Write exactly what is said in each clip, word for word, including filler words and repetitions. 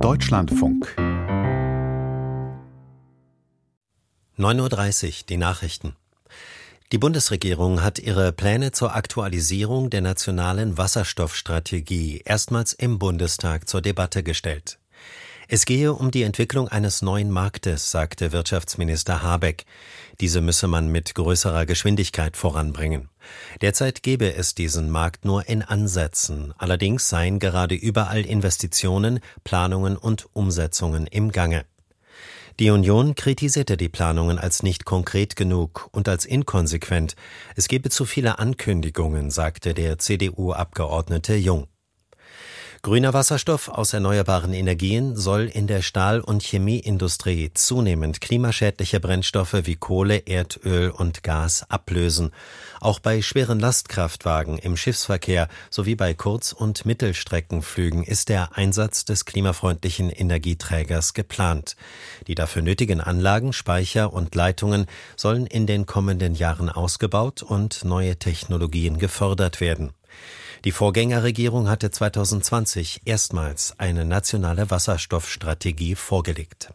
Deutschlandfunk. neun Uhr dreißig, die Nachrichten. Die Bundesregierung hat ihre Pläne zur Aktualisierung der nationalen Wasserstoffstrategie erstmals im Bundestag zur Debatte gestellt. Es gehe um die Entwicklung eines neuen Marktes, sagte Wirtschaftsminister Habeck. Diese müsse man mit größerer Geschwindigkeit voranbringen. Derzeit gebe es diesen Markt nur in Ansätzen. Allerdings seien gerade überall Investitionen, Planungen und Umsetzungen im Gange. Die Union kritisierte die Planungen als nicht konkret genug und als inkonsequent. Es gebe zu viele Ankündigungen, sagte der C D U-Abgeordnete Jung. Grüner Wasserstoff aus erneuerbaren Energien soll in der Stahl- und Chemieindustrie zunehmend klimaschädliche Brennstoffe wie Kohle, Erdöl und Gas ablösen. Auch bei schweren Lastkraftwagen im Schiffsverkehr sowie bei Kurz- und Mittelstreckenflügen ist der Einsatz des klimafreundlichen Energieträgers geplant. Die dafür nötigen Anlagen, Speicher und Leitungen sollen in den kommenden Jahren ausgebaut und neue Technologien gefördert werden. Die Vorgängerregierung hatte zweitausendzwanzig erstmals eine nationale Wasserstoffstrategie vorgelegt.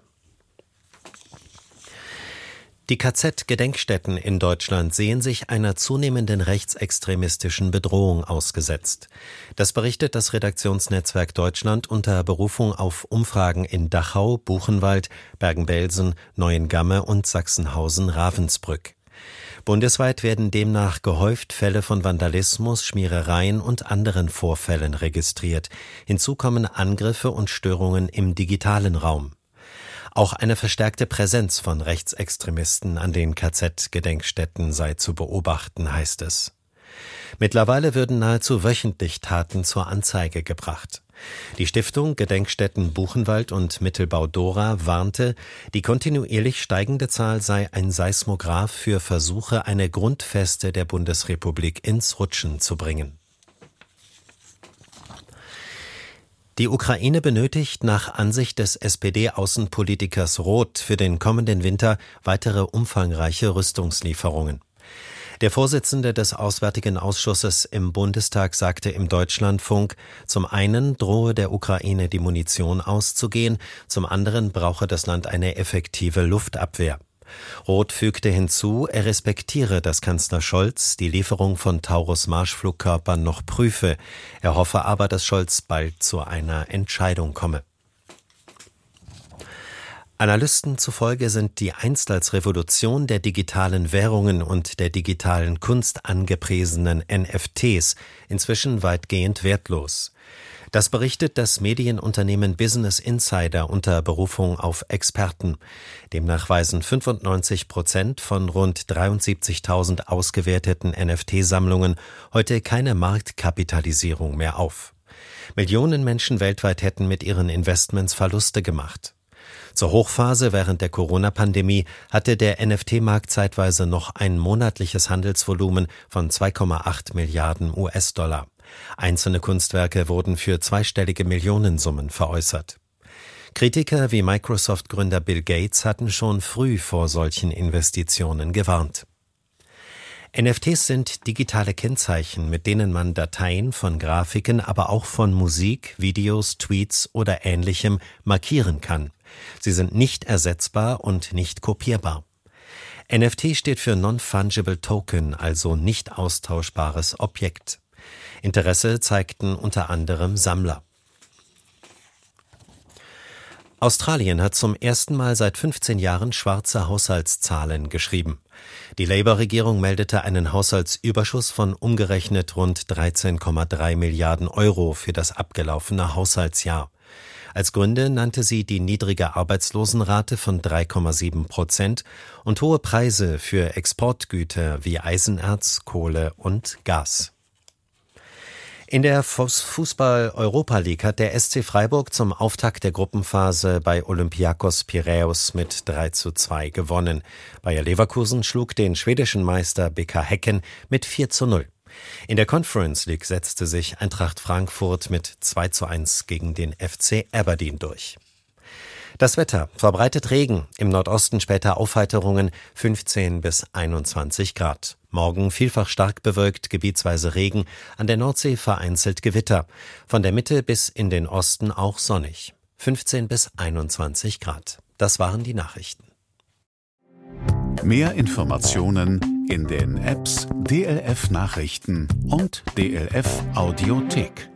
Die K Z-Gedenkstätten in Deutschland sehen sich einer zunehmenden rechtsextremistischen Bedrohung ausgesetzt. Das berichtet das Redaktionsnetzwerk Deutschland unter Berufung auf Umfragen in Dachau, Buchenwald, Bergen-Belsen, Neuengamme und Sachsenhausen-Ravensbrück. Bundesweit werden demnach gehäuft Fälle von Vandalismus, Schmierereien und anderen Vorfällen registriert. Hinzu kommen Angriffe und Störungen im digitalen Raum. Auch eine verstärkte Präsenz von Rechtsextremisten an den K Z-Gedenkstätten sei zu beobachten, heißt es. Mittlerweile würden nahezu wöchentlich Taten zur Anzeige gebracht. Die Stiftung Gedenkstätten Buchenwald und Mittelbau-Dora warnte, die kontinuierlich steigende Zahl sei ein Seismograph für Versuche, eine Grundfeste der Bundesrepublik ins Rutschen zu bringen. Die Ukraine benötigt nach Ansicht des S P D-Außenpolitikers Roth für den kommenden Winter weitere umfangreiche Rüstungslieferungen. Der Vorsitzende des Auswärtigen Ausschusses im Bundestag sagte im Deutschlandfunk, zum einen drohe der Ukraine die Munition auszugehen, zum anderen brauche das Land eine effektive Luftabwehr. Roth fügte hinzu, er respektiere, dass Kanzler Scholz die Lieferung von Taurus-Marschflugkörpern noch prüfe. Er hoffe aber, dass Scholz bald zu einer Entscheidung komme. Analysten zufolge sind die einst als Revolution der digitalen Währungen und der digitalen Kunst angepriesenen N F Ts inzwischen weitgehend wertlos. Das berichtet das Medienunternehmen Business Insider unter Berufung auf Experten. Demnach weisen fünfundneunzig Prozent von rund dreiundsiebzigtausend ausgewerteten N F T-Sammlungen heute keine Marktkapitalisierung mehr auf. Millionen Menschen weltweit hätten mit ihren Investments Verluste gemacht. Zur Hochphase während der Corona-Pandemie hatte der N F T-Markt zeitweise noch ein monatliches Handelsvolumen von zwei Komma acht Milliarden U S-Dollar. Einzelne Kunstwerke wurden für zweistellige Millionensummen veräußert. Kritiker wie Microsoft-Gründer Bill Gates hatten schon früh vor solchen Investitionen gewarnt. N F Ts sind digitale Kennzeichen, mit denen man Dateien von Grafiken, aber auch von Musik, Videos, Tweets oder Ähnlichem markieren kann. Sie sind nicht ersetzbar und nicht kopierbar. N F T steht für Non-Fungible Token, also nicht austauschbares Objekt. Interesse zeigten unter anderem Sammler. Australien hat zum ersten Mal seit fünfzehn Jahren schwarze Haushaltszahlen geschrieben. Die Labour-Regierung meldete einen Haushaltsüberschuss von umgerechnet rund dreizehn Komma drei Milliarden Euro für das abgelaufene Haushaltsjahr. Als Gründe nannte sie die niedrige Arbeitslosenrate von drei Komma sieben Prozent und hohe Preise für Exportgüter wie Eisenerz, Kohle und Gas. In der Fußball-Europa League hat der S C Freiburg zum Auftakt der Gruppenphase bei Olympiakos Piräus mit drei zu zwei gewonnen. Bayer Leverkusen schlug den schwedischen Meister B K Häcken mit vier zu null. In der Conference League setzte sich Eintracht Frankfurt mit zwei zu eins gegen den F C Aberdeen durch. Das Wetter: verbreitet Regen, im Nordosten später Aufheiterungen, fünfzehn bis einundzwanzig Grad. Morgen vielfach stark bewölkt, gebietsweise Regen, an der Nordsee vereinzelt Gewitter. Von der Mitte bis in den Osten auch sonnig. fünfzehn bis einundzwanzig Grad. Das waren die Nachrichten. Mehr Informationen in den Apps D L F Nachrichten und D L F Audiothek.